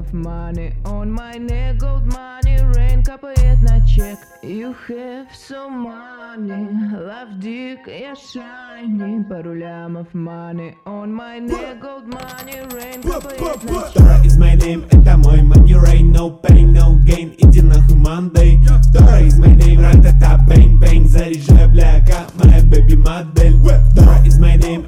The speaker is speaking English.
of money on my neck, gold money, rain капает на чек. You have so money, love dick, я shiny. Пару лямов money on my neck, gold money, rain капает на чек. Dora is my name, это мой money rain, no pain, no gain, иди нахуй Monday. Dora is my name, ратата, bang, bang, заряжай, бляка, моя baby модель. Dora is my name,